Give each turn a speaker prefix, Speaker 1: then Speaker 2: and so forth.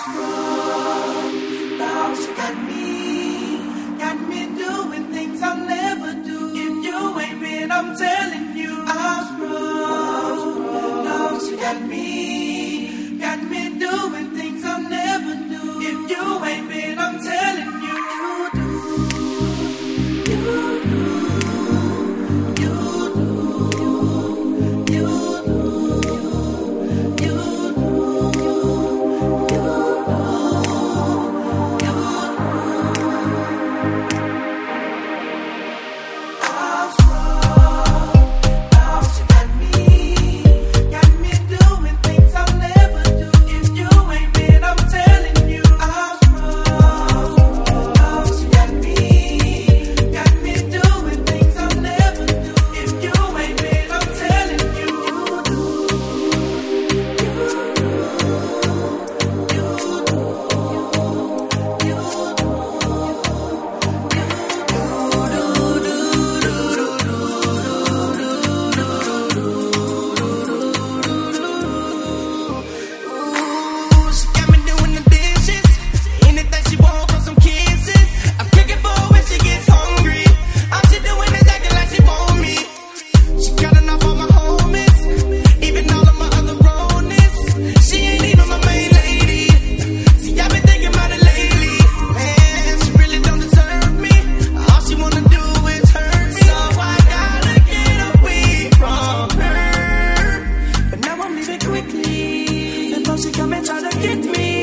Speaker 1: wrong. Now she got me doing things I'll never do. If you ain't been, I'm telling you, I was wrong. Now she got me doing things I'll never do. If you ain't been, I'm telling you, you do. She come and try to get me.